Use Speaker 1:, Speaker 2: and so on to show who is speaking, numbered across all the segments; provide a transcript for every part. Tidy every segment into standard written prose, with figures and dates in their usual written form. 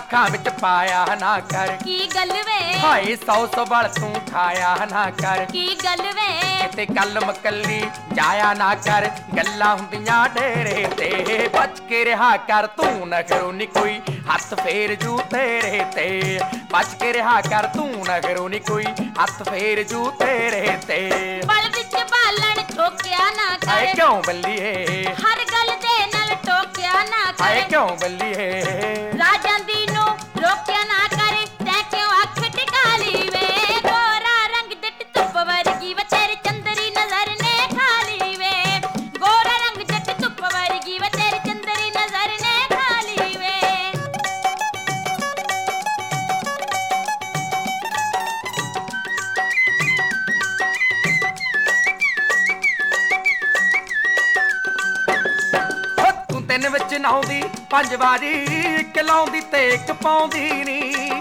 Speaker 1: ਅੱਖਾਂ ਵਿੱਚ ਪਾਇਆ ਨਾ ਕਰ।
Speaker 2: ਕੀ ਗੱਲ ਵੇ
Speaker 1: ਹਾਏ 100 ਬਲ ਤੂੰ ਖਾਇਆ ਨਾ ਕਰ।
Speaker 2: ਕੀ ਗੱਲ ਵੇ
Speaker 1: ਕਿਤੇ ਕੱਲ ਮਕੱਲੀ ਜਾਇਆ ਨਾ ਕਰ। ਗੱਲਾਂ ਹੁੰਦੀਆਂ ਡੇਰੇ ਤੇ ਬਚ ਕੇ ਰਿਹਾ ਕਰ ਤੂੰ ਨਖਰੋ ਨੀ ਕੋਈ ਹੱਥ ਫੇਰ ਜੂ ਤੇਰੇ ਤੇ। ਬਚ ਕੇ ਰਿਹਾ ਕਰ ਤੂੰ ਨਖਰੋ ਨੀ ਕੋਈ ਹੱਥ ਫੇਰ ਜੂ ਤੇਰੇ ਤੇ।
Speaker 2: ਬਲ ਵਿੱਚ ਬਾਲਣ ਠੋਕਿਆ ਨਾ
Speaker 1: ਹਾਏ
Speaker 2: ਕਰ।
Speaker 1: ਕਿਉਂ ਬੱਲੀਏ
Speaker 2: ਹਰ ਗੱਲ ਦੇ ਨਾਲ ਟੋਕਿਆ ਨਾ
Speaker 1: ਹਾਏ
Speaker 2: ਕਰ।
Speaker 1: ਕਿਉਂ ਬੱਲੀਏ
Speaker 2: ਰਾਜਾਂ ਦੀ ਨੂੰ ਰੋਕਿਆ ਨਾ ਕਰ। ਤੈਂ ਕਿਉਂ ਅੱਖ ਟਿਕਾ ਲਈ ਵੇ ਗੋਰਾ ਰੰਗ ਜੱਟ ਧੁੱਪ ਵਰਗੀ ਵੇ ਤੇਰੀ ਚੰਦਰੀ ਨਜ਼ਰ ਨੇ ਖਾ ਲਈ ਵੇ। ਗੋਰਾ ਰੰਗ ਜੱਟ ਧੁੱਪ ਵਰਗੀ ਵੇ ਤੇਰੀ ਚੰਦਰੀ ਨਜ਼ਰ ਨੇ ਖਾ ਲਈ ਵੇ।
Speaker 1: ਤੂੰ ਤਿੰਨ ਵਿੱਚ ਨਹਾਉਂਦੀ 5 ਵਾਰੀ ਇੱਕ ਲਾਉਂਦੀ ਤੇ ਇੱਕ ਪਾਉਂਦੀ ਨੀ।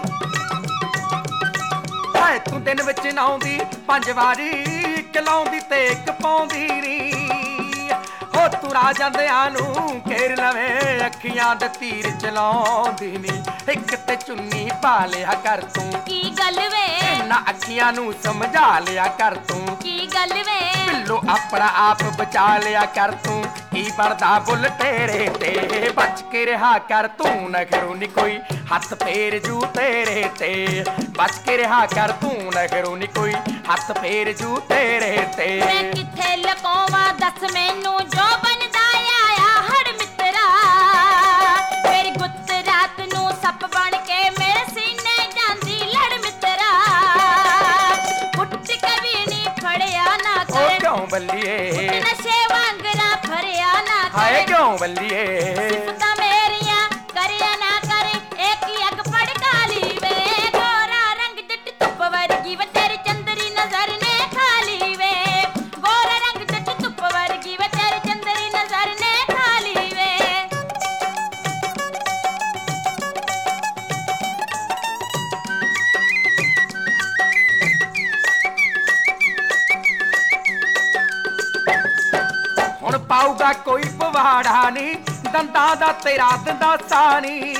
Speaker 1: ਹਾਏ ਤੂੰ ਦਿਨ ਵਿੱਚ ਨਹਾਉਂਦੀ 5 ਵਾਰੀ ਇੱਕ ਲਾਉਂਦੀ ਤੇ ਇੱਕ ਪਾਉਂਦੀ ਨੀ। ਹੋ ਤੂੰ ਰਾਜਾਂਦਿਆਂ ਨੂੰ ਘੇਰ ਲਵੇਂ ਅੱਖੀਆਂ ਦੇ ਤੀਰ ਚਲਾਉਂਦੀ ਨੀ। ਇੱਕ ਤੇ ਚੁੰਨੀ ਪਾ ਲਿਆ ਕਰ ਤੂੰ
Speaker 2: ਕੀ ਗੱਲ ਵੇ
Speaker 1: ਇਹਨਾਂ ਅੱਖੀਆਂ ਨੂੰ ਸਮਝਾ ਲਿਆ ਕਰ ਤੂੰ।
Speaker 2: ਕੀ ਗੱਲ ਵੇ
Speaker 1: ਪਿੱਲੋ ਆਪਣਾ ਆਪ ਬਚਾ ਲਿਆ ਕਰ ਤੂੰ। ਕੀ ਬਣਦਾ ਬੁੱਲ ਤੇਰੇ ਤੇ ਬਚ ਕੇ ਰਿਹਾ ਕਰ ਤੂੰ ਨਖਰੂ ਨੀ ਕੋਈ ਹੱਥ ਫੇਰ ਜੂ ਤੇਰੇ ਤੇ। ਬਚ ਕੇ ਰਿਹਾ ਕਰ ਤੂੰ ਨਖਰੂ ਨੀ ਕੋਈ ਹੱਥ ਫੇਰ ਜੂ ਤੇਰੇ ਤੇ।
Speaker 2: ਮੈਂ ਕਿੱਥੇ ਲਕੋਵਾਂ ਦੱਸ ਮੈਨੂੰ ਜੋ ਬਣਦਾ ਆਇਆ ਹੜ ਮਿੱਤਰਾ। ਮੇਰੀ ਗੁੱਤ ਰਾਤ ਨੂੰ ਸੱਪ ਬਣ ਕੇ ਮੇਰੇ ਸੀਨੇ ਜਾਂਦੀ ਲੜ ਮਿੱਤਰਾ। ਉੱਠ ਕਵੀ ਨੀ ਫੜਿਆ ਨਾ
Speaker 1: ਓ
Speaker 2: ਕਰ।
Speaker 1: ਕਿਉਂ ਬੱਲੀਏ
Speaker 2: ਨਸ਼ੇ ਵਾਂਗਰਾ ਫਰਿਆ ਨਾ
Speaker 1: ਹਾਏ
Speaker 2: ਕਰ।
Speaker 1: ਕਿਉਂ ਬੱਲੀਏ
Speaker 2: ਸਿਫਤਾਂ ਮੇਰੀਆਂ ਕਰਿਆ ਨਾ ਕਰ। ਇੱਕ ਹੀ ਅੱਗ ਭੜਕਾ ਲਈ ਵੇ ਗੋਰਾ ਰੰਗ ਜੱਟ ਧੁੱਪ ਵਰਗੀ ਵੇ ਤੇਰੀ ਚੰਦਰੀ ਨਜ਼ਰ ਨੇ ਖਾ ਲਈ ਵੇ। ਗੋਰਾ ਰੰਗ ਜੱਟ ਧੁੱਪ ਵਰਗੀ ਵੇ ਤੇਰੀ ਚੰਦਰੀ ਨਜ਼ਰ ਨੇ ਖਾ ਲਈ ਵੇ।
Speaker 1: ਹੁਣ ਪਾਊਗਾ ਕੋਈ ਪਵਾੜਾ ਨੀ ਦੰਦਾਂ ਦਾ ਤੇਰਾ ਦੰਦਾਸਾ ਨੀ।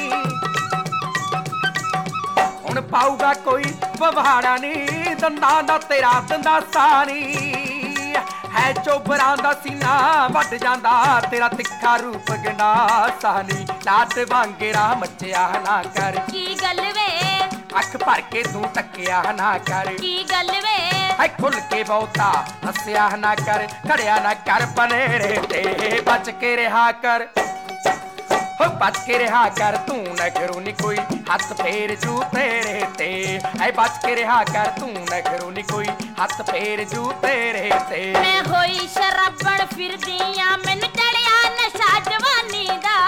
Speaker 1: ਹੁਣ ਪਾਊਗਾ ਕੋਈ ਪਵਾੜਾ ਨੀ ਦੰਦਾਂ ਦਾ ਤੇਰਾ ਦੰਦਾਸਾ ਨੀ। ਹੈ ਚੋਬਰਾਂ ਦਾ ਸੀਨਾ ਵੱਢ ਜਾਂਦਾ ਤੇਰਾ ਤਿੱਖਾ ਰੂਪ ਗੰਡਾਸਾ ਨੀ। ਲਾਟ ਵਾਂਗਰਾ ਮੱਚਿਆ ਨਾ ਕਰ।
Speaker 2: ਕੀ ਗੱਲ ਵੇ
Speaker 1: ਅੱਖ ਭਰ ਕੇ ਤੂੰ ਤੱਕਿਆ ਨਾ ਕਰ।
Speaker 2: ਕੀ ਗੱਲ ਵੇ
Speaker 1: ਹੈ ਖੁੱਲ ਕੇ ਬਹੁਤਾ ਹੱਸਿਆ ਨਾ ਕਰ। ਖੜਿਆ ਨਾ ਕਰ ਬਨੇਰੇ ਤੇ ਬਚ ਕੇ ਰਿਹਾ ਕਰ। ਹੋ ਬਚ ਕੇ ਰਿਹਾ ਕਰ ਤੂੰ ਨਖਰੂ ਨੀ ਕੋਈ ਹੱਥ ਫੇਰ ਜੂ ਤੇਰੇ ਤੇ। ਐ ਬਚ ਕੇ ਰਿਹਾ ਕਰ ਤੂੰ ਨਖਰੂ ਨੀ ਕੋਈ ਹੱਥ ਫੇਰ ਜੂ ਤੇਰੇ ਤੇ।
Speaker 2: ਮੈਂ ਹੋਈ ਸ਼ਰਾਬਣ ਫਿਰਦੀ ਆਂ ਮੈਨੂੰ ਚੜਿਆ ਨਸ਼ਾ ਜਵਾਨੀ ਦਾ।